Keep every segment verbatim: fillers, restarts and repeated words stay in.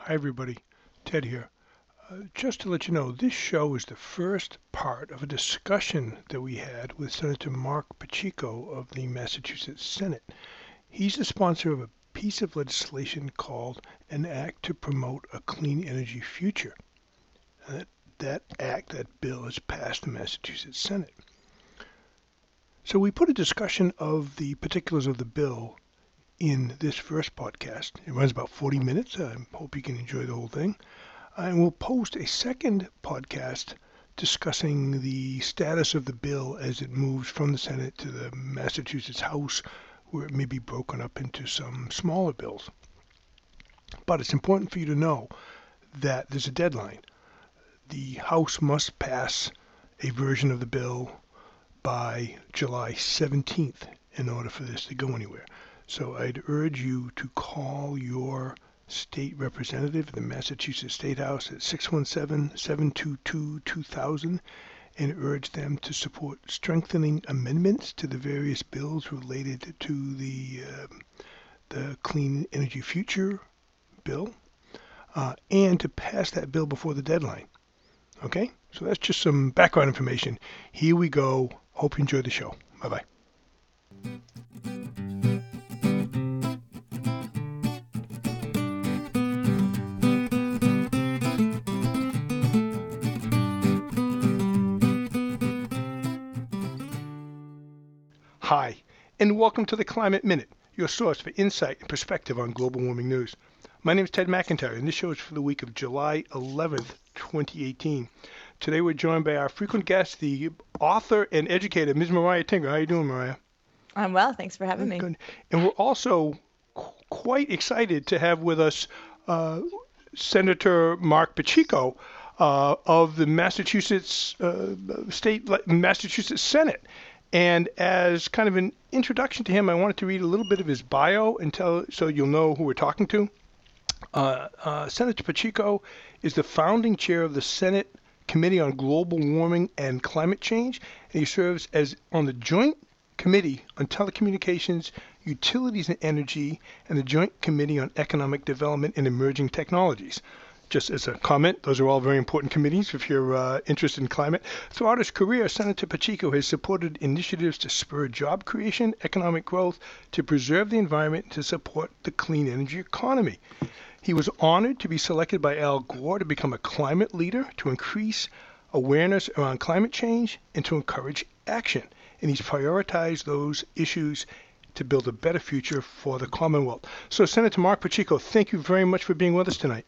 Hi, everybody. Ted here. Uh, just to let you know, this show is the first part of a discussion that we had with Senator Mark Pacheco of the Massachusetts Senate. He's the sponsor of a piece of legislation called an Act to Promote a Clean Energy Future. That, that act, that bill, has passed the Massachusetts Senate. So we put a discussion of the particulars of the bill in this first podcast. It runs about forty minutes. I hope you can enjoy the whole thing. And we'll post a second podcast discussing the status of the bill as it moves from the Senate to the Massachusetts House, where it may be broken up into some smaller bills. But it's important for you to know that there's a deadline. The House must pass a version of the bill by July seventeenth in order for this to go anywhere. So I'd urge you to call your state representative in the Massachusetts State House at six one seven, seven two two, two thousand and urge them to support strengthening amendments to the various bills related to the uh, the Clean Energy Future bill uh, and to pass that bill before the deadline. Okay? So that's just some background information. Here we go. Hope you enjoy the show. Bye-bye. Hi, and welcome to the Climate Minute, your source for insight and perspective on global warming news. My name is Ted McIntyre, and this show is for the week of July eleventh, twenty eighteen. Today we're joined by our frequent guest, the author and educator, Miz Mariah Tinker. How are you doing, Mariah? I'm well. Thanks for having me. Good. And we're also qu- quite excited to have with us uh, Senator Mark Pacheco uh, of the Massachusetts uh, State Massachusetts Senate. And as kind of an introduction to him, I wanted to read a little bit of his bio and tell, so you'll know who we're talking to. Uh, uh, Senator Pacheco is the founding chair of the Senate Committee on Global Warming and Climate Change, and he serves as on the Joint Committee on Telecommunications, Utilities and Energy, and the Joint Committee on Economic Development and Emerging Technologies. Just as a comment, those are all very important committees if you're uh, interested in climate. Throughout his career, Senator Pacheco has supported initiatives to spur job creation, economic growth, to preserve the environment, and to support the clean energy economy. He was honored to be selected by Al Gore to become a climate leader, to increase awareness around climate change, and to encourage action. And he's prioritized those issues to build a better future for the Commonwealth. So, Senator Mark Pacheco, thank you very much for being with us tonight.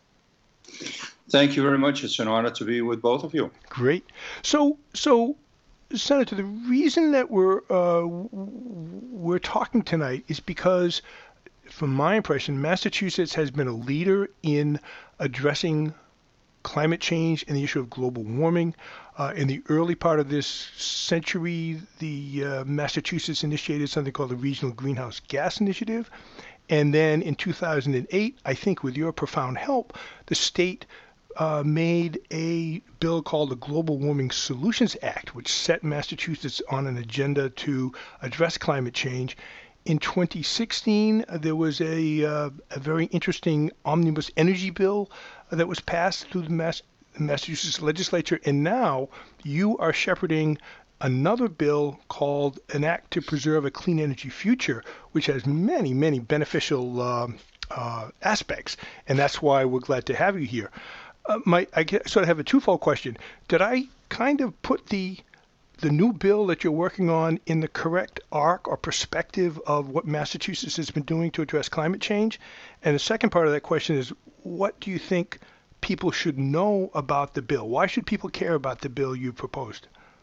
Thank you very much. It's an honor to be with both of you. Great. So, so, Senator, the reason that we're uh, we're talking tonight is because, from my impression, Massachusetts has been a leader in addressing climate change and the issue of global warming. Uh, in the early part of this century, the uh, Massachusetts initiated something called the Regional Greenhouse Gas Initiative. And then in two thousand eight, I think with your profound help, the state uh, made a bill called the Global Warming Solutions Act, which set Massachusetts on an agenda to address climate change. In twenty sixteen, uh, there was a, uh, a very interesting omnibus energy bill uh, that was passed through the Mass- Massachusetts legislature. And now you are shepherding another bill called an Act to Preserve a Clean Energy Future, which has many, many beneficial uh, uh, aspects. And that's why we're glad to have you here. Uh, my, I sort of have a twofold question. Did I kind of put the the new bill that you're working on in the correct arc or perspective of what Massachusetts has been doing to address climate change? And the second part of that question is, what do you think people should know about the bill? Why should people care about the bill you proposed?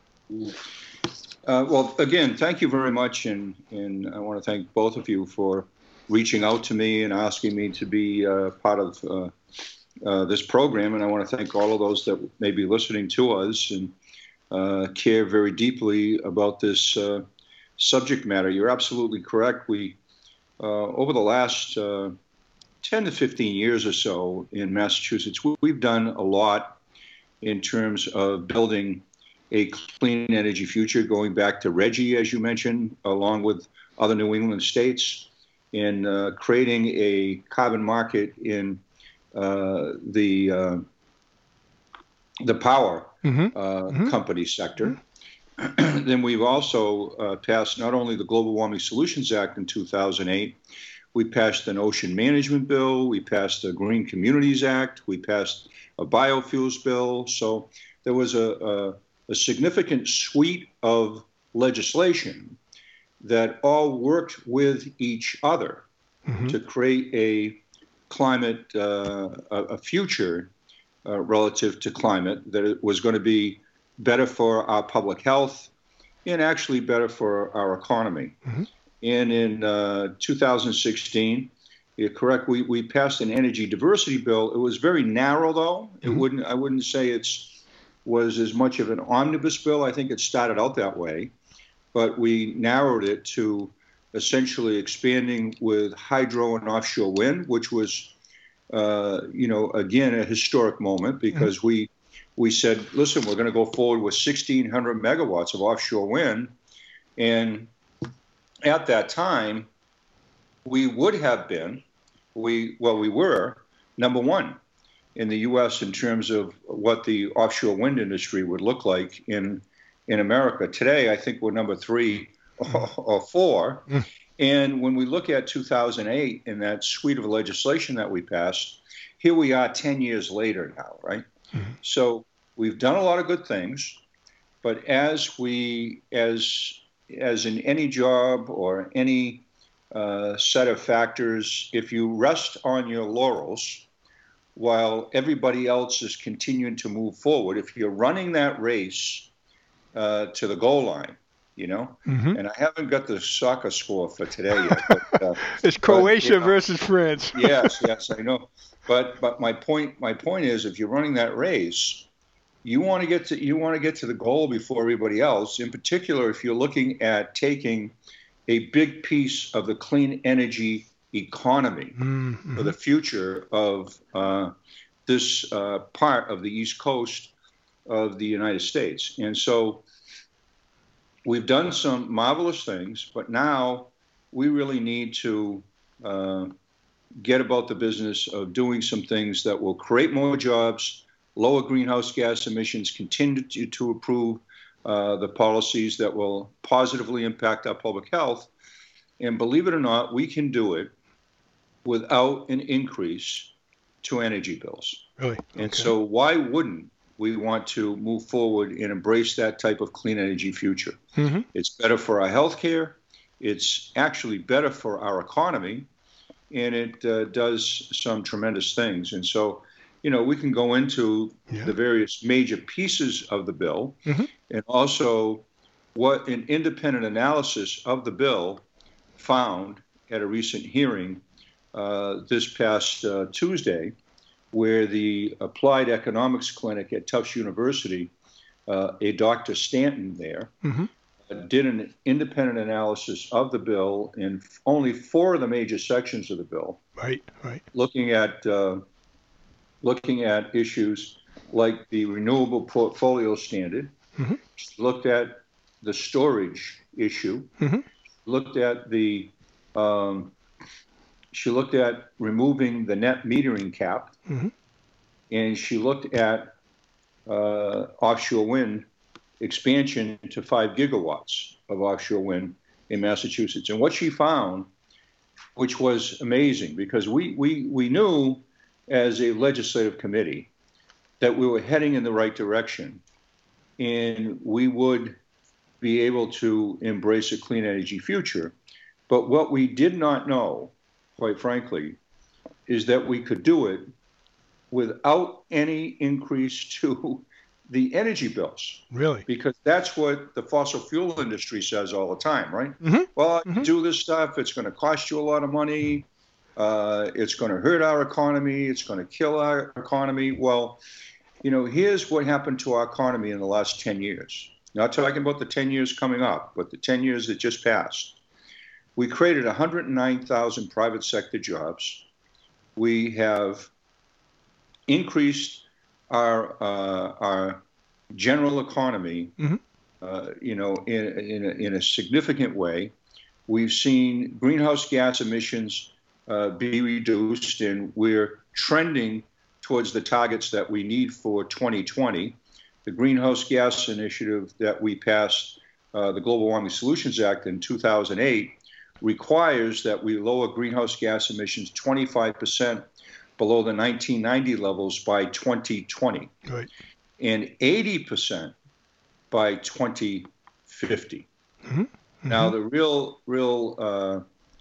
Uh, well, again, thank you very much. And, and I want to thank both of you for reaching out to me and asking me to be uh, part of uh, uh, this program. And I want to thank all of those that may be listening to us and uh, care very deeply about this uh, subject matter. You're absolutely correct. We, uh, over the last uh, ten to fifteen years or so in Massachusetts, we've done a lot in terms of building a clean energy future, going back to RGGI, as you mentioned, along with other New England states, in uh, creating a carbon market in uh, the uh, the power Mm-hmm. uh, Mm-hmm. company sector. Mm-hmm. Then we've also uh, passed not only the Global Warming Solutions Act in two thousand eight, we passed an ocean management bill, we passed the Green Communities Act, we passed a biofuels bill. So there was a, a, a significant suite of legislation that all worked with each other mm-hmm. to create a climate, uh, a, a future uh, relative to climate that it was going to be better for our public health and actually better for our economy. Mm-hmm. And in uh, two thousand sixteen, you're correct, we, we passed an energy diversity bill. It was very narrow, though. It mm-hmm. wouldn't I wouldn't say it's was as much of an omnibus bill. I think it started out that way, but we narrowed it to essentially expanding with hydro and offshore wind, which was, uh, you know, again a historic moment because mm-hmm. we we said, listen, we're going to go forward with sixteen hundred megawatts of offshore wind, and at that time, we would have been, we well, we were number one in the U S in terms of what the offshore wind industry would look like in in America. Today, I think we're number three or, or four. Mm. And when we look at two thousand eight and that suite of legislation that we passed, here we are ten years later now, right? Mm-hmm. So we've done a lot of good things, but as we, as as in any job or any uh, set of factors, if you rest on your laurels while everybody else is continuing to move forward, if you're running that race uh, to the goal line, you know, mm-hmm. and I haven't got the soccer score for today yet. But, uh, it's Croatia but, you know, versus France. yes, yes, I know. But but my point my point is, if you're running that race, you want to get to you want to get to the goal before everybody else. In particular, if you're looking at taking a big piece of the clean energy economy mm-hmm. for the future of uh, this uh, part of the East Coast of the United States. And so we've done some marvelous things, but now we really need to uh, get about the business of doing some things that will create more jobs, lower greenhouse gas emissions, continue to, to approve uh, the policies that will positively impact our public health. And believe it or not, we can do it without an increase to energy bills. Really? Okay. And so why wouldn't we want to move forward and embrace that type of clean energy future? Mm-hmm. It's better for our healthcare. It's actually better for our economy. And it uh, does some tremendous things. And so, you know, we can go into yeah. the various major pieces of the bill mm-hmm. and also what an independent analysis of the bill found at a recent hearing uh, this past uh, Tuesday, where the Applied Economics Clinic at Tufts University, uh, a Doctor Stanton there, mm-hmm. uh, did an independent analysis of the bill in only four of the major sections of the bill. Right, right. Looking at uh, looking at issues like the renewable portfolio standard, mm-hmm. looked at the storage issue, mm-hmm. looked at the um, she looked at removing the net metering cap, mm-hmm. and she looked at uh, offshore wind expansion to five gigawatts of offshore wind in Massachusetts. And what she found, which was amazing, because we we we knew as a legislative committee that we were heading in the right direction, and we would be able to embrace a clean energy future. But what we did not know, quite frankly, is that we could do it without any increase to the energy bills. Really? Because that's what the fossil fuel industry says all the time, right? Mm-hmm. Well, mm-hmm. do this stuff, it's going to cost you a lot of money, uh, it's going to hurt our economy, it's going to kill our economy. Well, you know, here's what happened to our economy in the last ten years. Not talking about the ten years coming up, but the ten years that just passed. We created one hundred nine thousand private sector jobs. We have increased our uh, our general economy, mm-hmm. uh, you know, in in a, in a significant way. We've seen greenhouse gas emissions uh, be reduced, and we're trending towards the targets that we need for twenty twenty. The Greenhouse Gas Initiative that we passed, uh, the Global Warming Solutions Act in two thousand eight, requires that we lower greenhouse gas emissions twenty-five percent below the nineteen ninety levels by twenty twenty, Right. and eighty percent by twenty fifty. Mm-hmm. Mm-hmm. Now, the real, real, uh,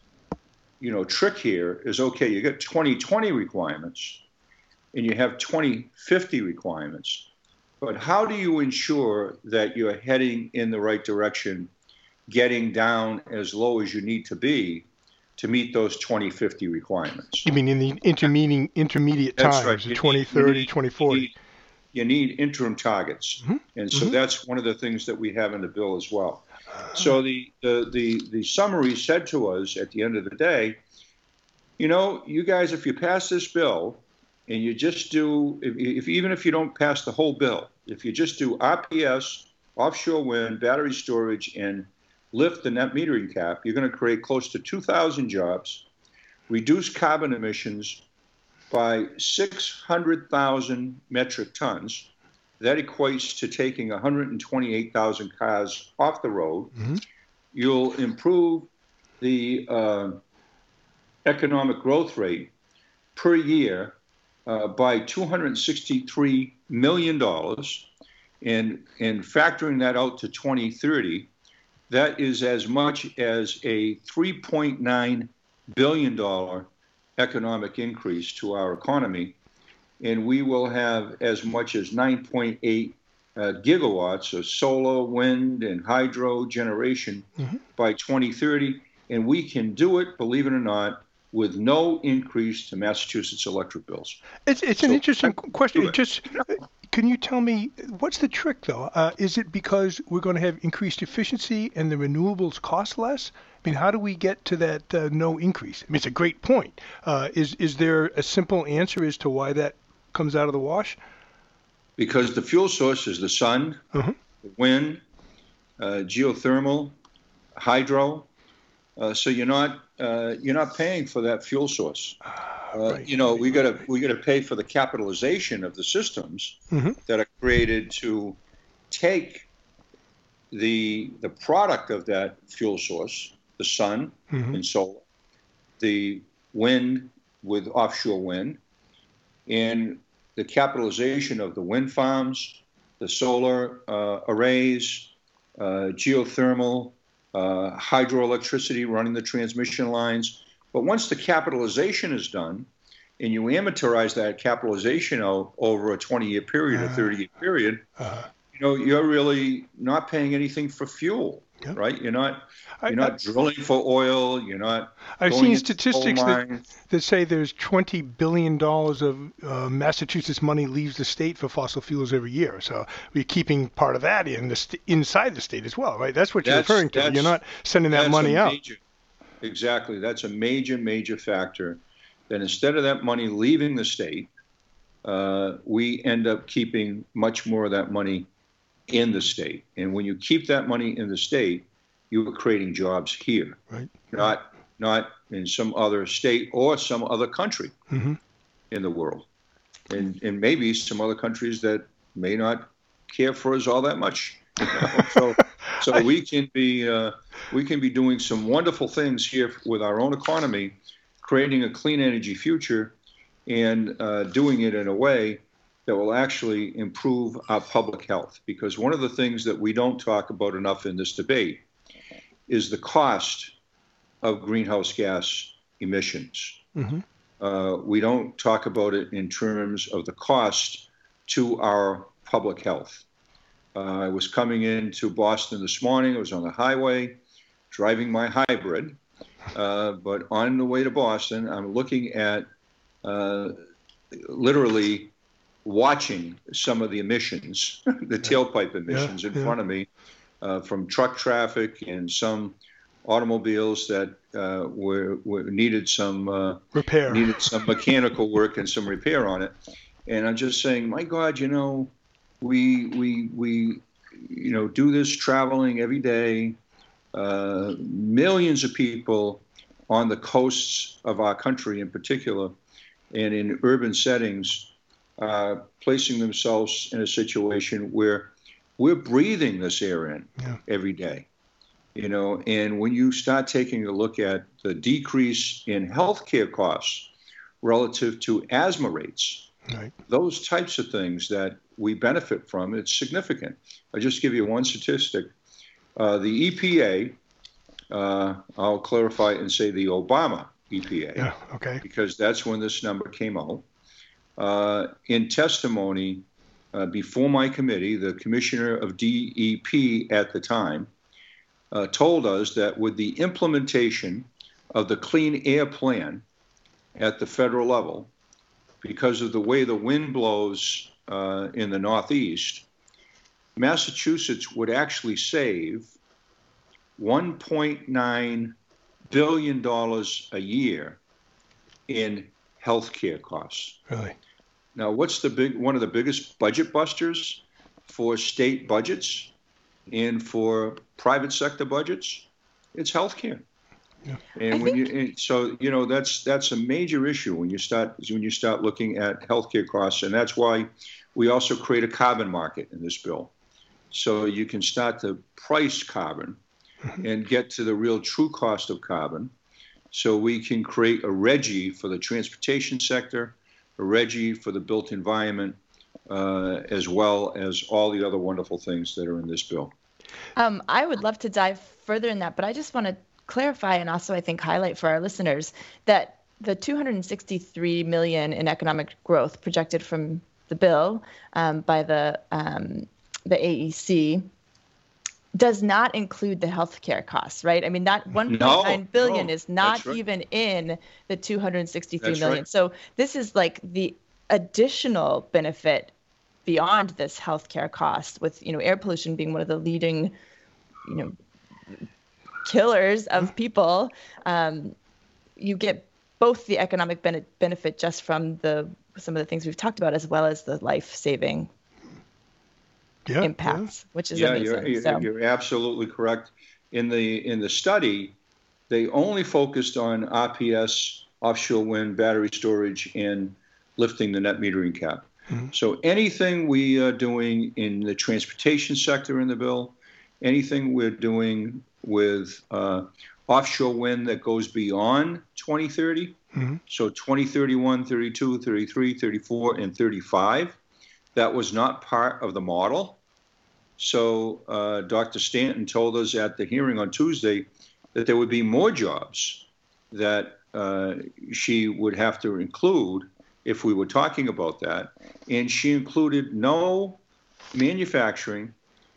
you know, trick here is, okay, you get twenty twenty requirements and you have twenty fifty requirements, but how do you ensure that you're heading in the right direction, getting down as low as you need to be to meet those twenty fifty requirements? You mean in the intermediate intermediate That's times, right. the You twenty need- thirty, you need- twenty You forty? need, you need interim targets. Mhm. And so Mhm. that's one of the things that we have in the bill as well. So the, the, the, the summary said to us at the end of the day, you know, you guys, if you pass this bill and you just do, if, if even if you don't pass the whole bill, if you just do R P S, offshore wind, battery storage, and lift the net metering cap, you're going to create close to two thousand jobs, reduce carbon emissions by six hundred thousand metric tons. That equates to taking one hundred twenty-eight thousand cars off the road. Mhm. You'll improve the uh, economic growth rate per year uh, by two hundred sixty-three million dollars. And, and factoring that out to twenty thirty, that is as much as a three point nine billion dollars economic increase to our economy. And we will have as much as nine point eight uh, gigawatts of solar, wind, and hydro generation Mhm. by twenty thirty. And we can do it, believe it or not, with no increase to Massachusetts electric bills. It's it's an So, interesting I- question. do It it. just can you tell me what's the trick though? Uh, is it because we're going to have increased efficiency and the renewables cost less? I mean, how do we get to that uh, no increase? I mean, it's a great point. Uh, is is there a simple answer as to why that comes out of the wash? Because the fuel source is the sun, Mhm. the wind, uh, geothermal, hydro. Uh, so you're not uh, you're not paying for that fuel source. Uh, Right. You know, we gotta we gotta pay for the capitalization of the systems Mhm. that are created to take the the product of that fuel source, the sun Mhm. and solar, the wind with offshore wind, and the capitalization of the wind farms, the solar uh, arrays, uh, geothermal, uh, hydroelectricity running the transmission lines. But once the capitalization is done, and you amortize that capitalization out over a twenty-year period, a Uh, thirty-year period, Uh, you know, you're really not paying anything for fuel, Yeah. right? You're not I, you're not drilling for oil. You're not. I've going seen into coal statistics that, mines. that say there's twenty billion dollars of uh, Massachusetts money leaves the state for fossil fuels every year. So we're keeping part of that in the st- inside the state as well, right? That's what you're That's- referring to. that's- You're not sending that That's money a out. major- Exactly. That's a major, major factor. That instead of that money leaving the state, uh, we end up keeping much more of that money in the state. And when you keep that money in the state, you are creating jobs here, Right. not not in some other state or some other country hmm in the world, and and maybe some other countries that may not care for us all that much. You know? So so we can be uh, we can be doing some wonderful things here with our own economy, creating a clean energy future, and uh, doing it in a way that will actually improve our public health. Because one of the things that we don't talk about enough in this debate is the cost of greenhouse gas emissions. hmm Uh, we don't talk about it in terms of the cost to our public health. Uh, I was coming into Boston this morning. I was on the highway driving my hybrid. Uh, but on the way to Boston, I'm looking at uh, literally watching some of the emissions, the tailpipe emissions Yeah, in yeah. front of me uh, from truck traffic and some automobiles that uh, were, were needed some uh, Repair. needed some mechanical work and some repair on it. And I'm just saying, my God, you know, we we we you know do this traveling every day, uh, millions of people, on the coasts of our country in particular, and in urban settings, uh, placing themselves in a situation where we're breathing this air in yeah. every day. You know, and when you start taking a look at the decrease in healthcare costs relative to asthma rates, right. those types of things that we benefit from, it's significant. I'll just give you one statistic. Uh, the E P A, uh, I'll clarify and say the Obama E P A, yeah, okay. because that's when this number came out. Uh, in testimony uh, before my committee, the commissioner of D E P at the time uh, told us that with the implementation of the Clean Air Plan at the federal level, because of the way the wind blows uh, in the Northeast, Massachusetts would actually save one point nine billion dollars a year in healthcare costs. Really? Now, what's the big one of the biggest budget busters for state budgets and for private sector budgets? It's healthcare. Yeah. And I when think... you so you know that's that's a major issue when you start when you start looking at healthcare costs, and that's why we also create a carbon market in this bill, so you can start to price carbon and get to the real true cost of carbon, so we can create a R G G I for the transportation sector, a R G G I for the built environment, uh, as well as all the other wonderful things that are in this bill. Um, I would love to dive further in that, but I just want to clarify and also I think highlight for our listeners that the two hundred sixty-three million dollars in economic growth projected from the bill um, by the um, the A E C does not include the healthcare costs, right? I mean, that one point nine no, billion no, is not right. even in the two hundred sixty-three that's million. Right. So this is like the additional benefit beyond this healthcare cost, with, you know, air pollution being one of the leading, you know, killers of people. Um, you get both the economic ben- benefit just from the some of the things we've talked about, as well as the life-saving Yeah, impacts, yeah. which is yeah, amazing. You're, so. you're absolutely correct. In the in the study, they only focused on R P S, offshore wind, battery storage, and lifting the net metering cap. Mm-hmm. So anything we are doing in the transportation sector in the bill, anything we're doing with uh, offshore wind that goes beyond twenty thirty, mm-hmm. so twenty thirty-one, thirty-two, thirty-three, thirty-four, and thirty-five, that was not part of the model. So uh, Doctor Stanton told us at the hearing on Tuesday that there would be more jobs that uh, she would have to include if we were talking about that. And she included no manufacturing,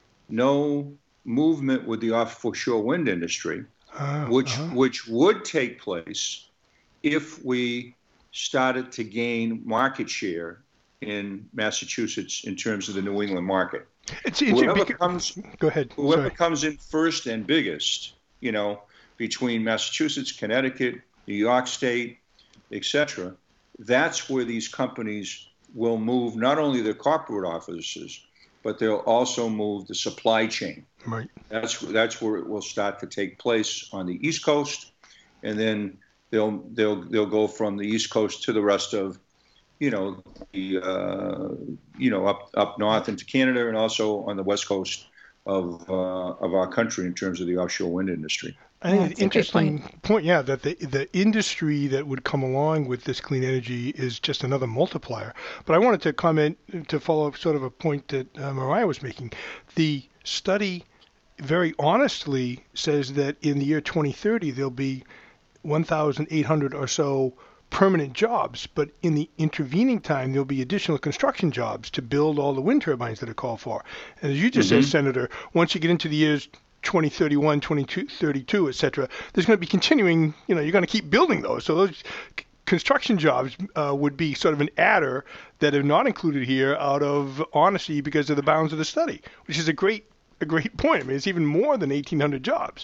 no movement with the offshore wind industry, uh, which uh-huh. which would take place if we started to gain market share in Massachusetts in terms of the New England market. It's, it's whoever big, comes, go ahead. Whoever Sorry. comes in first and biggest, you know, between Massachusetts, Connecticut, New York State, et cetera, that's where these companies will move not only their corporate offices, but they'll also move the supply chain. Right. That's that's where it will start to take place on the East Coast, and then they'll they'll they'll go from the East Coast to the rest of, you know, the uh, you know up up north into Canada, and also on the west coast of uh, of our country in terms of the offshore wind industry. I think it's an interesting point. point, yeah, that the the industry that would come along with this clean energy is just another multiplier. But I wanted to comment to follow up sort of a point that uh, Mariah was making. The study very honestly says that in the year twenty thirty there'll be one thousand eight hundred or so permanent jobs, but in the intervening time there'll be additional construction jobs to build all the wind turbines that are called for. And as you just mm-hmm. said, Senator, once you get into the years twenty thirty-one, twenty thirty-two, et cetera, there's going to be continuing, you know, you're going to keep building those. So those c- construction jobs uh, would be sort of an adder that are not included here out of honesty because of the bounds of the study, which is a great a great point. I mean, it's even more than eighteen hundred jobs.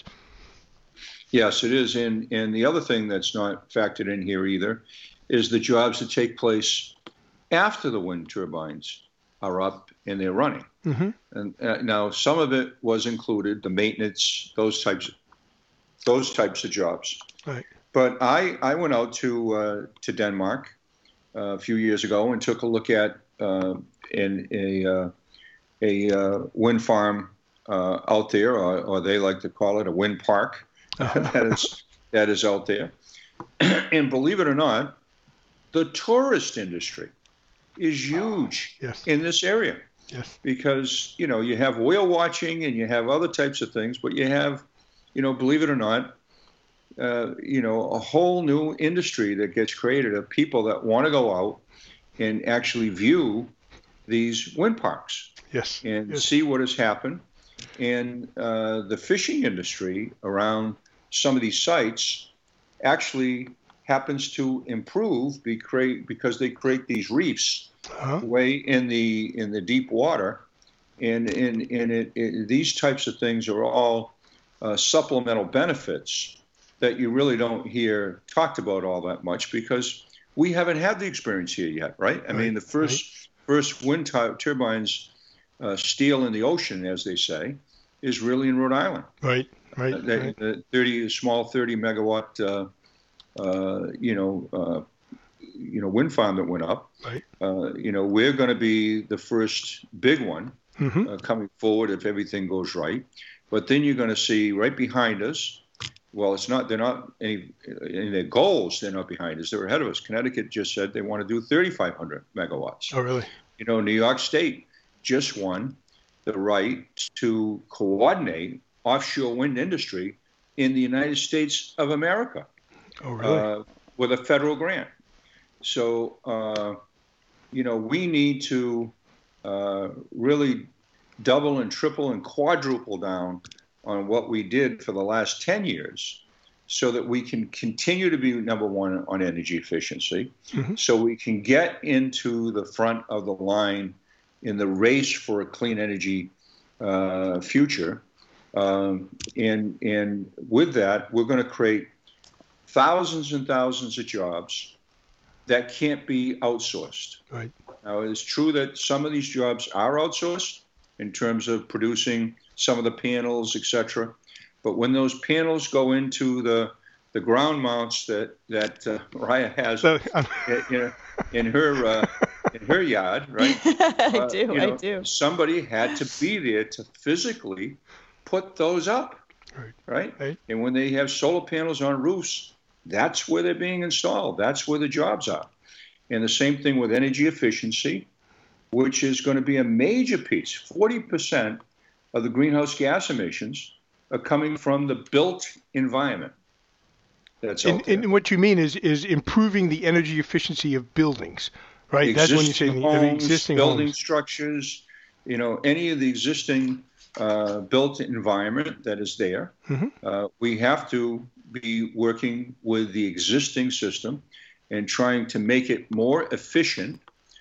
Yes, it is. And, and the other thing that's not factored in here either is the jobs that take place after the wind turbines are up and they're running. Mm-hmm. And uh, now some of it was included, the maintenance, those types, those types of jobs. Right. but I, I went out to uh, to Denmark uh, a few years ago and took a look at uh, in a uh, a uh, wind farm uh, out there, or, or they like to call it a wind park that is that is out there. And believe it or not, the tourist industry is huge yes. in this area. Yes. Because, you know, you have whale watching and you have other types of things, but you have, you know, believe it or not, uh, you know, a whole new industry that gets created of people that want to go out and actually view these wind parks. Yes. And yes. see what has happened. And uh, the fishing industry around some of these sites actually happens to improve because they create these reefs uh-huh. way in the in the deep water, and and, and it, it, these types of things are all uh, supplemental benefits that you really don't hear talked about all that much because we haven't had the experience here yet, right? I right. mean, the first right. first wind t- turbines uh, steel in the ocean, as they say, is really in Rhode Island. Right, right. Uh, the, right. the thirty small thirty megawatt, uh, uh, you know. Uh, you know, wind farm that went up. Right. Uh, you know, we're going to be the first big one mm-hmm. uh, coming forward if everything goes right. But then you're going to see right behind us. Well, it's not. They're not any in their goals. They're not behind us. They're ahead of us. Connecticut just said they want to do thirty-five hundred megawatts. Oh, really? You know, New York State just won the right to coordinate offshore wind industry in the United States of America. Oh, really? Uh, with a federal grant. So, uh, you know, we need to uh, really double and triple and quadruple down on what we did for the last ten years so that we can continue to be number one on energy efficiency, mm-hmm. so we can get into the front of the line in the race for a clean energy uh, future. Um, and, and with that, we're going to create thousands and thousands of jobs that can't be outsourced. Right. Now, it's true that some of these jobs are outsourced in terms of producing some of the panels, et cetera. But when those panels go into the the ground mounts that that uh, Mariah has so, in, in her uh, in her yard, right? I uh, do. You know, I do. Somebody had to be there to physically put those up, right? Right. right. And when they have solar panels on roofs, that's where they're being installed. That's where the jobs are. And the same thing with energy efficiency, which is going to be a major piece. forty percent of the greenhouse gas emissions are coming from the built environment that's out and, there. And what you mean is is improving the energy efficiency of buildings, right? Existing That's when you say homes, the existing building homes. structures, you know, any of the existing uh, built environment that is there. Mm-hmm. Uh, we have to be working with the existing system and trying to make it more efficient.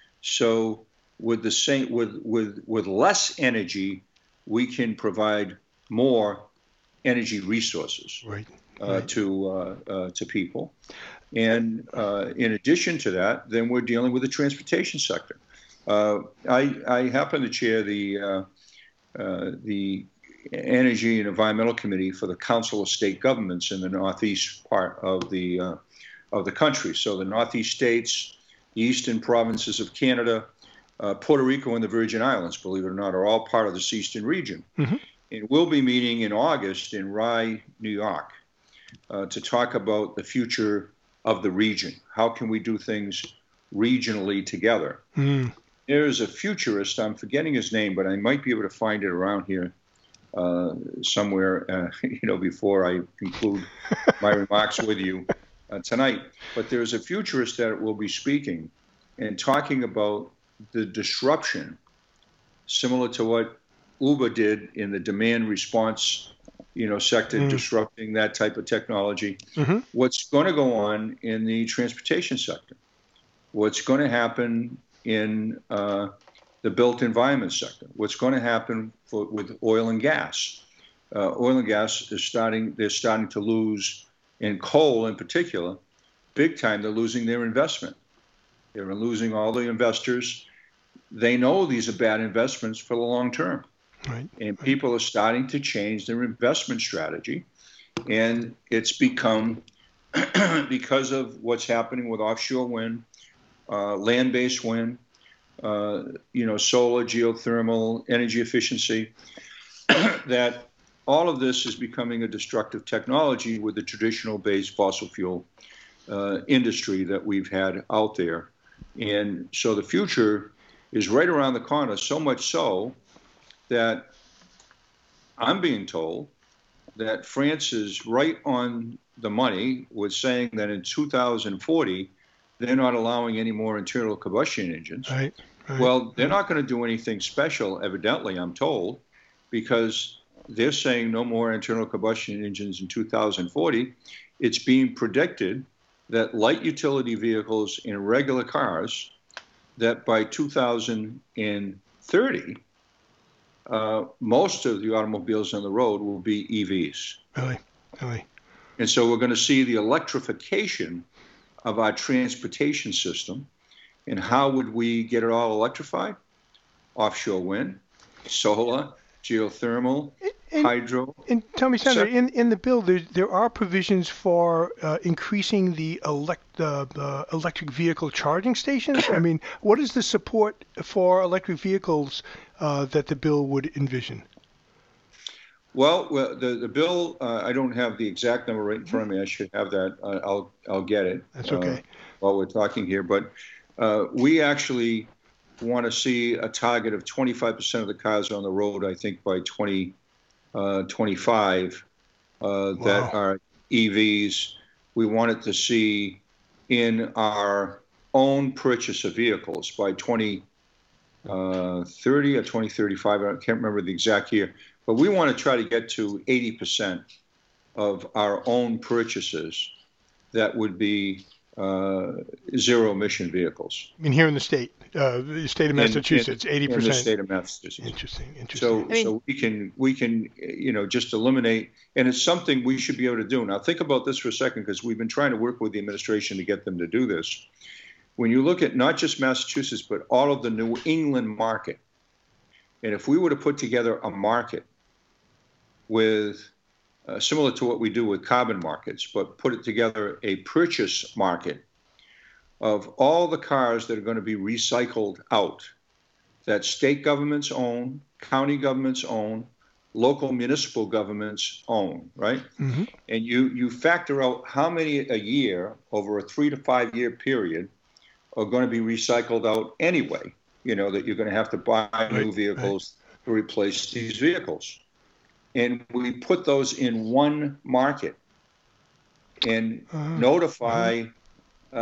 So with the same, with, with, with less energy, we can provide more energy resources right. Uh, right. to uh, uh, to people. And uh, in addition to that, then we're dealing with the transportation sector. Uh, I, I happen to chair the uh, uh, the Energy and Environmental Committee for the Council of State Governments in the northeast part of the uh, of the country. So the northeast states, the eastern provinces of Canada, uh, Puerto Rico, and the Virgin Islands, believe it or not, are all part of this eastern region. Mm-hmm. And we'll be meeting in August in Rye, New York, uh, to talk about the future of the region. How can we do things regionally together? Mm. There's a futurist, I'm forgetting his name, but I might be able to find it around here uh, somewhere, uh, you know, before I conclude my remarks with you uh, tonight. But there's a futurist that will be speaking and talking about the disruption, similar to what Uber did in the demand response, you know, sector, mm. disrupting that type of technology. Mm-hmm. What's going to go on in the transportation sector? What's going to happen in uh, the built environment sector? What's going to happen for, with oil and gas? Uh, oil and gas is starting, they're starting to lose, in coal in particular, big time. They're losing their investment. They're losing all the investors. They know these are bad investments for the long term. Right. And people are starting to change their investment strategy. And it's become because of what's happening with offshore wind, uh, land-based wind, uh, you know, solar, geothermal, energy efficiency, that all of this is becoming a destructive technology with the traditional based fossil fuel uh, industry that we've had out there. And so the future is right around the corner, so much so that I'm being told that France is right on the money with saying that in two thousand forty, they're not allowing any more internal combustion engines. Right, right. Well, they're not going to do anything special, evidently, I'm told, because they're saying no more internal combustion engines in two thousand forty. It's being predicted that light utility vehicles and regular cars, that by two thousand thirty, uh, most of the automobiles on the road will be E Vs. Really, really. And so we're going to see the electrification of our transportation system. And how would we get it all electrified? Offshore wind, solar, geothermal, and, hydro. And tell me, Senator, in, in the bill, there, there are provisions for uh, increasing the elect, uh, uh, electric vehicle charging stations. I mean, what is the support for electric vehicles uh, that the bill would envision? Well, well the, the bill, uh, I don't have the exact number right in front of me. I should have that. Uh, I'll, I'll get it. That's okay. Uh, while we're talking here. But uh, we actually want to see a target of twenty-five percent of the cars on the road, I think, by twenty twenty-five uh, wow. that are E Vs. We wanted to see in our own purchase of vehicles by twenty thirty or twenty thirty-five. I can't remember the exact year. But we want to try to get to eighty percent of our own purchases that would be uh, zero-emission vehicles. I mean, here in the state, uh, the state of Massachusetts, in, in, eighty percent. In the state of Massachusetts. Interesting, interesting. So, I mean, so we can, we can, you know, just eliminate, and it's something we should be able to do. Now, think about this for a second, because we've been trying to work with the administration to get them to do this. When you look at not just Massachusetts, but all of the New England market, and if we were to put together a market with uh, similar to what we do with carbon markets, but put it together a purchase market of all the cars that are going to be recycled out, that state governments own, county governments own, local municipal governments own, right? Mm-hmm. And you, you factor out how many a year over a three to five year period are going to be recycled out anyway, you know, that you're going to have to buy right, new vehicles right. to replace these vehicles. And we put those in one market and uh, notify uh,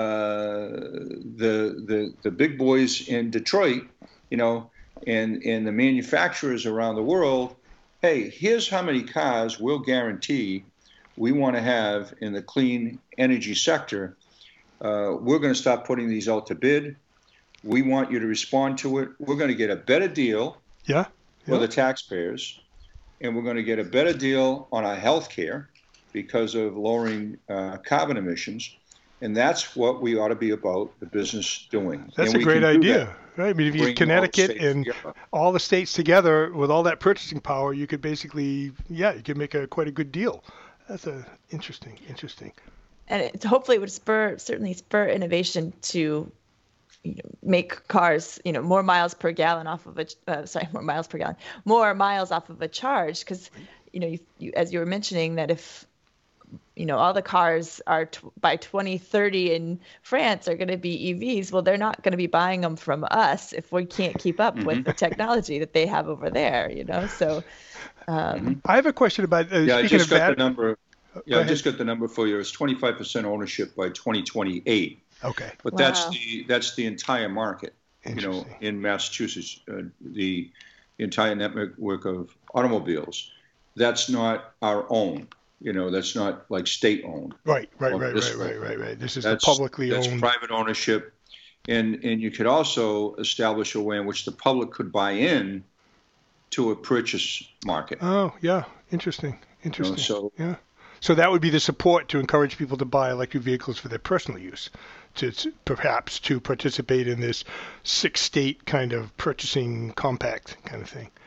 the, the the big boys in Detroit, you know, and, and the manufacturers around the world, hey, here's how many cars we'll guarantee we want to have in the clean energy sector. Uh, we're going to stop putting these out to bid. We want you to respond to it. We're going to get a better deal yeah, yeah. for the taxpayers. And we're going to get a better deal on our health care because of lowering uh, carbon emissions. And that's what we ought to be about the business doing. That's and a great idea, that. right? I mean, if you Bring Connecticut all and together. all the states together with all that purchasing power, you could basically, yeah, you could make a quite a good deal. That's a interesting, interesting. And it, hopefully it would spur, certainly spur innovation to you know, make cars, you know, more miles per gallon off of a, uh, sorry, more miles per gallon, more miles off of a charge. Because, you know, you, you, as you were mentioning, that if, you know, all the cars are t- by twenty thirty in France are going to be E Vs, well, they're not going to be buying them from us if we can't keep up mm-hmm. with the technology that they have over there, you know. So, um, mm-hmm. I have a question about. Uh, yeah, I just of got that, the number. Yeah, Go I just got the number for you. It's twenty-five percent ownership by twenty twenty-eight. Okay. But wow. that's the that's the entire market, you know, in Massachusetts, uh, the, the entire network of automobiles. That's not our own, you know, that's not like state owned. Right, right, right, right, right, right, right. This is that's, the publicly that's owned. That's private ownership. And, and you could also establish a way in which the public could buy in to a purchase market. Oh, yeah. Interesting. Interesting. You know, so, yeah. So that would be the support to encourage people to buy electric vehicles for their personal use, to, to perhaps to participate in this six-state kind of purchasing compact kind of thing.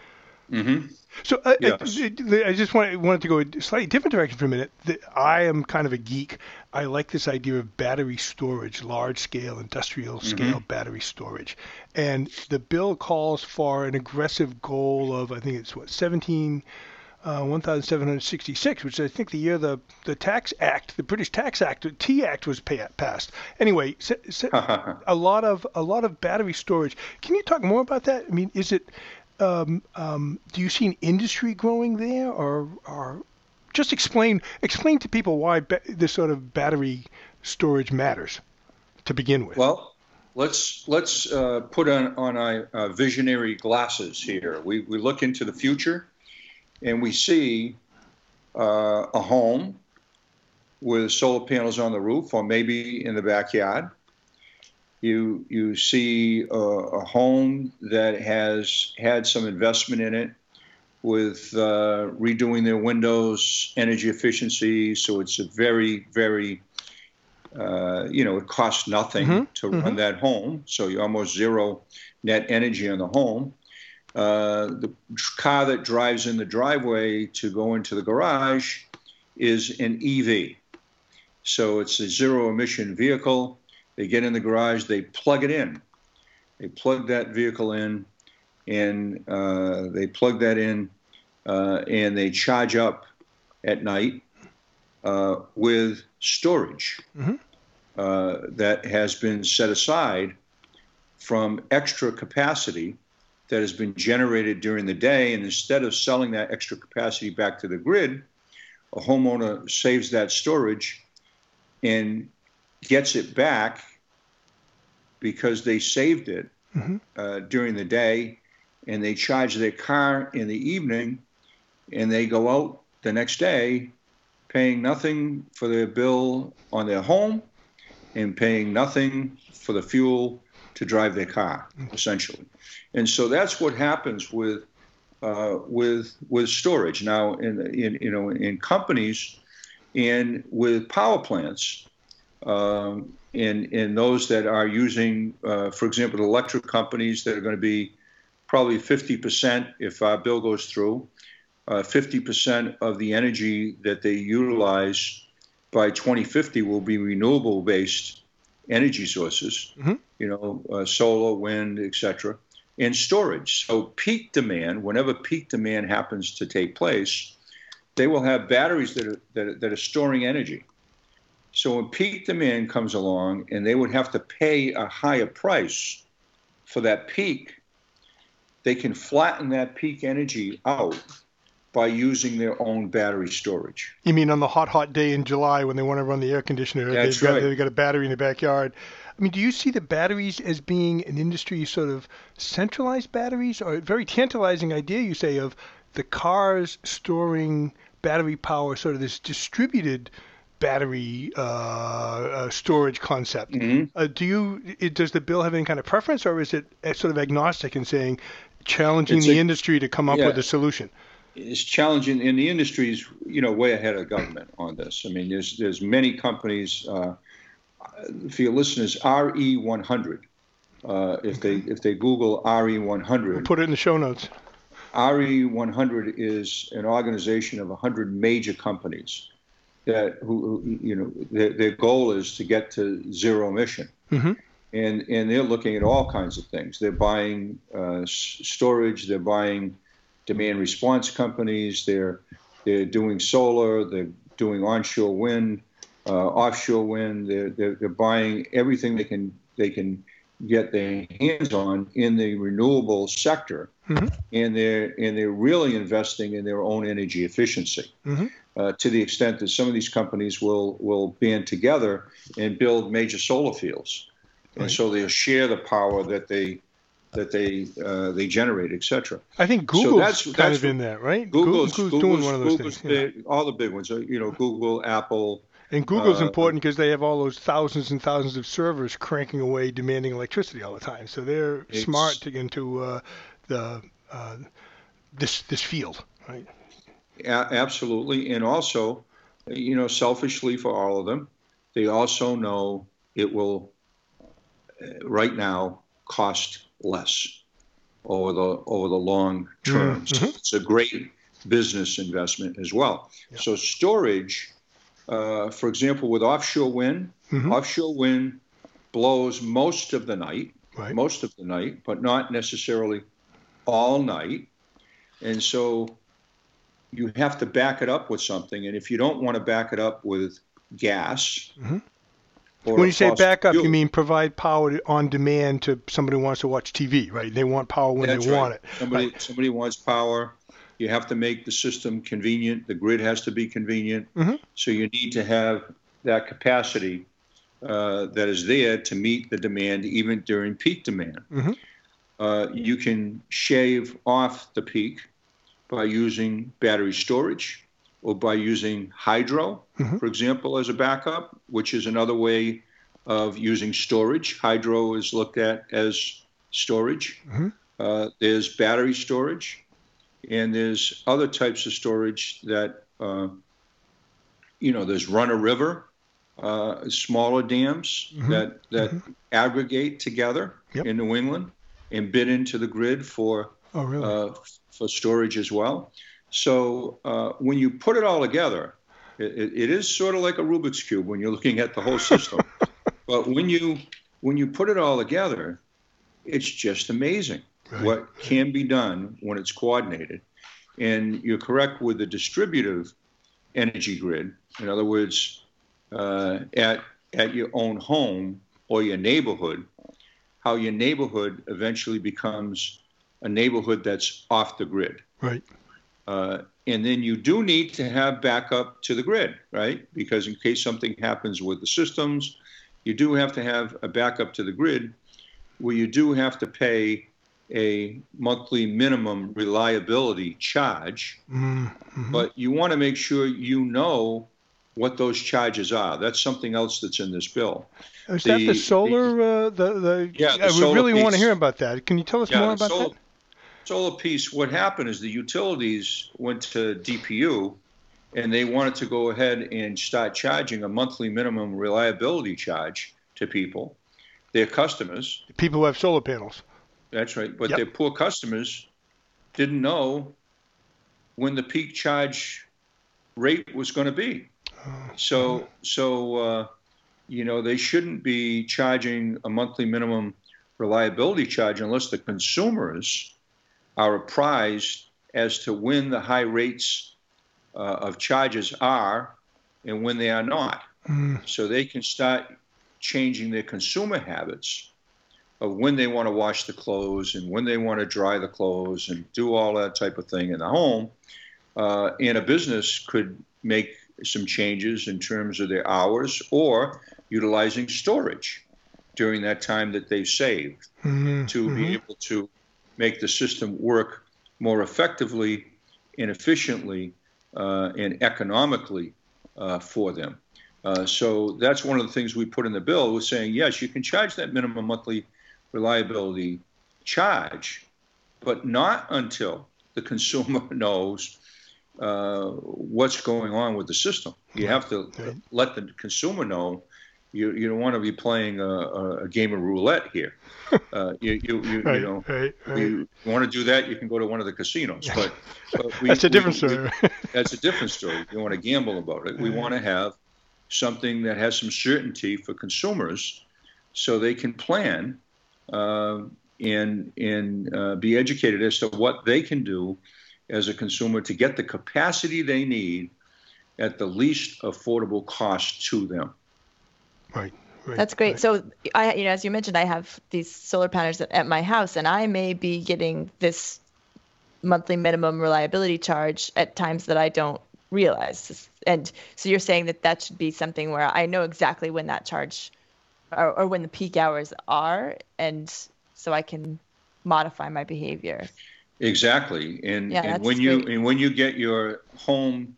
Mm-hmm. So uh, Yes. I, I just wanted, wanted to go a slightly different direction for a minute. The, I am kind of a geek. I like this idea of battery storage, large scale, industrial scale Mm-hmm. battery storage. And the bill calls for an aggressive goal of, I think it's what, seventeen, uh, one thousand seven hundred sixty-six, which is, I think, the year the, the Tax Act, the British Tax Act, the T Act was pay, passed. Anyway, so, so a lot of a lot of battery storage. Can you talk more about that? I mean, is it um, um, do you see an industry growing there, or, or just explain explain to people why ba- this sort of battery storage matters to begin with? Well, let's let's uh, put on on our uh, visionary glasses here. We we look into the future, and we see uh, a home with solar panels on the roof, or maybe in the backyard. You you see a, a home that has had some investment in it with uh, redoing their windows, energy efficiency. So it's a very, very, uh, you know, it costs nothing Mm-hmm. to Mm-hmm. run that home. So you're almost zero net energy on the home. Uh, the car that drives in the driveway to go into the garage is an E V. So it's a zero emission vehicle. They get in the garage, they plug it in. They plug that vehicle in, and uh, they plug that in, uh, and they charge up at night uh, with storage Mm-hmm. uh, that has been set aside from extra capacity that has been generated during the day. And instead of selling that extra capacity back to the grid, a homeowner saves that storage and gets it back because they saved it Mm-hmm. uh, during the day, and they charge their car in the evening, and they go out the next day paying nothing for their bill on their home and paying nothing for the fuel to drive their car, essentially. And so that's what happens with uh, with with storage now in, in you know in companies and with power plants. Um, in, in those that are using, uh, for example, electric companies that are going to be probably fifty percent, if our bill goes through, uh, fifty percent of the energy that they utilize by twenty fifty will be renewable-based energy sources, Mm-hmm. you know, uh, solar, wind, et cetera, and storage. So peak demand, whenever peak demand happens to take place, they will have batteries that are, that are, that are storing energy. So when peak demand comes along and they would have to pay a higher price for that peak, they can flatten that peak energy out by using their own battery storage. You mean on the hot, hot day in July when they want to run the air conditioner? That's they've got, right. They've got a battery in the backyard. I mean, do you see the batteries as being an industry, sort of centralized batteries, or a very tantalizing idea you say of the cars storing battery power, sort of this distributed battery uh, uh, storage concept? Mm-hmm. Uh, do you it, does the bill have any kind of preference, or is it sort of agnostic in saying challenging It's the a- industry to come up yeah. with a solution? It's challenging, and the industry is, you know, way ahead of government on this. I mean, there's there's many companies. Uh, for your listeners, R E one hundred. Uh, if they if they Google R E one hundred, We'll put it in the show notes. R E one hundred is an organization of one hundred major companies that who, who you know their, their goal is to get to zero emission. Mm-hmm. And and they're looking at all kinds of things. They're buying uh, s- storage. They're buying demand response companies. They're they're doing solar. They're doing onshore wind, uh, offshore wind. They're, they're they're buying everything they can they can get their hands on in the renewable sector. Mm-hmm. And they're and they're really investing in their own energy efficiency. Mm-hmm. Uh, to the extent that some of these companies will will band together and build major solar fields. And Right. so they'll share the power that they that they uh, they generate, et cetera. I think So Google's that's- kind that's of in that, right? Google's, Google's Google's doing one of those Google's things. Yeah. big, all the big ones. uh, You know, Google, Apple. And Google's uh, important because they have all those thousands and thousands of servers cranking away, demanding electricity all the time. So they're It's- smart to get into uh, the uh, this this field, right? A- absolutely, and also, you know, selfishly for all of them, they also know it will uh, right now cost less. over the over the long term. Mm-hmm. So it's a great business investment as well. Yeah. So storage, uh, for example, with offshore wind, mm-hmm. offshore wind blows most of the night, right. most of the night, but not necessarily all night. And so you have to back it up with something. And if you don't want to back it up with gas, mm-hmm. or when you say back up, fuel, you mean provide power on demand to somebody who wants to watch T V, right? They want power when that's they right. want it. Somebody, right. somebody wants power. You have to make the system convenient. The grid has to be convenient. Mm-hmm. So you need to have that capacity uh, that is there to meet the demand, even during peak demand. Mm-hmm. Uh, you can shave off the peak by using battery storage or by using hydro, mm-hmm. for example, as a backup, which is another way of using storage. Hydro is looked at as storage. Mm-hmm. Uh, there's battery storage, and there's other types of storage that, uh, you know, there's run-a-river, uh, smaller dams mm-hmm. that, that mm-hmm. aggregate together yep. in New England and bid into the grid for oh, really? uh, for storage as well. So uh, when you put it all together, it, it is sort of like a Rubik's Cube when you're looking at the whole system. But when you when you put it all together, it's just amazing right. what can be done when it's coordinated. And you're correct with the distributive energy grid. In other words, uh, at at your own home or your neighborhood, how your neighborhood eventually becomes a neighborhood that's off the grid. Right. Uh, and then you do need to have backup to the grid, right? Because in case something happens with the systems, you do have to have a backup to the grid where you do have to pay a monthly minimum reliability charge. Mm-hmm. But you want to make sure you know what those charges are. That's something else that's in this bill. Is the, that the solar? The, uh, the, the yeah, the I solar really piece. want to hear about that. Can you tell us yeah, more about solar, that? Solar piece, what happened is the utilities went to D P U and they wanted to go ahead and start charging a monthly minimum reliability charge to people, their customers. People who have solar panels. That's right. But yep. their poor customers didn't know when the peak charge rate was going to be. Oh. So, so uh, you know, they shouldn't be charging a monthly minimum reliability charge unless the consumers are apprised as to when the high rates uh, of charges are and when they are not. Mm. So they can start changing their consumer habits of when they want to wash the clothes and when they want to dry the clothes and do all that type of thing in the home. Uh, and a business could make some changes in terms of their hours or utilizing storage during that time that they've saved mm-hmm. to mm-hmm. be able to make the system work more effectively and efficiently uh, and economically uh, for them. Uh, so that's one of the things we put in the bill was saying, yes, you can charge that minimum monthly reliability charge, but not until the consumer knows uh, what's going on with the system. You have to right. let the consumer know. You you don't want to be playing a, a game of roulette here. Uh, you you you, right, you know right, right. you want to do that, you can go to one of the casinos. But, but we, that's a different we, story. We, that's a different story. You want to gamble about it. We want to have something that has some certainty for consumers, so they can plan uh, and and uh, be educated as to what they can do as a consumer to get the capacity they need at the least affordable cost to them. Right. Right, That's great. right. So, I, you know, as you mentioned, I have these solar panels at, at my house, and I may be getting this monthly minimum reliability charge at times that I don't realize. And so, you're saying that that should be something where I know exactly when that charge, or, or when the peak hours are, and so I can modify my behavior. Exactly. And, yeah, and when you great. and when you get your home,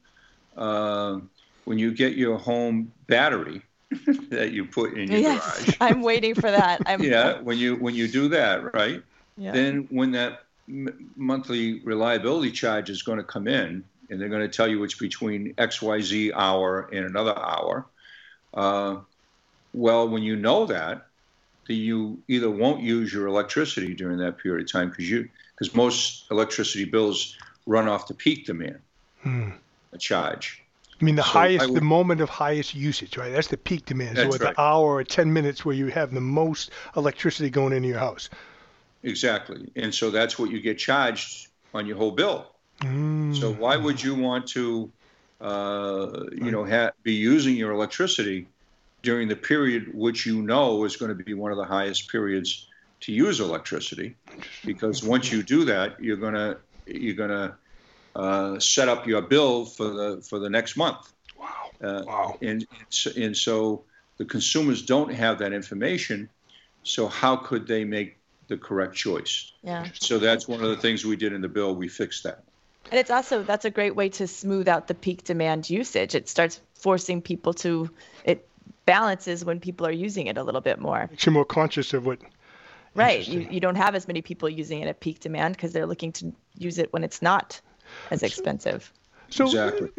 uh, when you get your home battery. that you put in your yes, garage. I'm waiting for that. I'm, yeah, when you when you do that, right? Yeah. Then when that m- monthly reliability charge is going to come in, and they're going to tell you it's between X Y Z hour and another hour. Uh, well, when you know that, that you either won't use your electricity during that period of time because you because most electricity bills run off the peak demand Hmm. a charge. I mean, the So I highest, would- the moment of highest usage, right? That's the peak demand. So That's at right. the hour or ten minutes where you have the most electricity going into your house. Exactly. And so that's what you get charged on your whole bill. Mm. So why would you want to, uh, you know, ha- be using your electricity during the period which you know is going to be one of the highest periods to use electricity? Because once you do that, you're gonna you're gonna uh, set up your bill for the for the next month. Wow. Uh, Wow. and and so the consumers don't have that information. So how could they make the correct choice? Yeah. So that's one of the things we did in the bill. We fixed that. And it's also, that's a great way to smooth out the peak demand usage. It starts forcing people to, it balances when people are using it a little bit more. Makes you more conscious of what. Right. You, Interesting. you don't have as many people using it at peak demand because they're looking to use it when it's not as expensive. So, Exactly.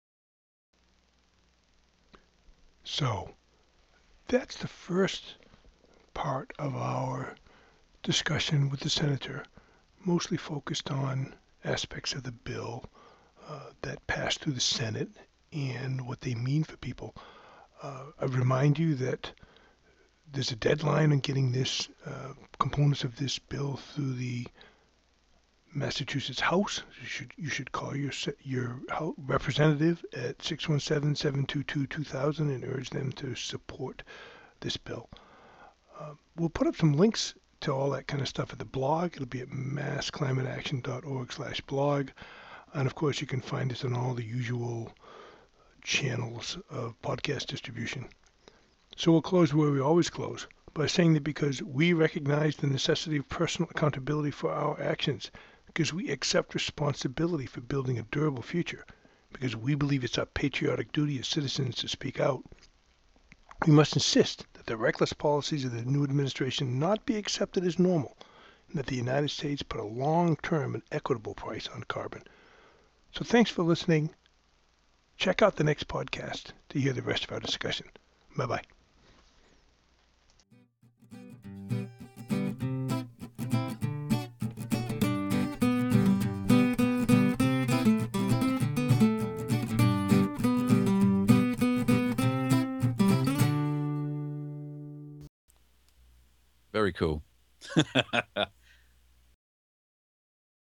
So that's the first part of our discussion with the senator, mostly focused on aspects of the bill uh, that passed through the Senate and what they mean for people. Uh, I remind you that there's a deadline on getting this uh, components of this bill through the Massachusetts House. You should you should call your se- your hou- representative at six one seven, seven two two, two thousand and urge them to support this bill. Uh, we'll put up some links to all that kind of stuff at the blog. It'll be at mass climate action dot org slash blog. And of course, you can find us on all the usual channels of podcast distribution. So we'll close where we always close, by saying that because we recognize the necessity of personal accountability for our actions, because we accept responsibility for building a durable future, because we believe it's our patriotic duty as citizens to speak out, we must insist that the reckless policies of the new administration not be accepted as normal, and that the United States put a long-term and equitable price on carbon. So thanks for listening. Check out the next podcast to hear the rest of our discussion. Bye-bye. Very cool.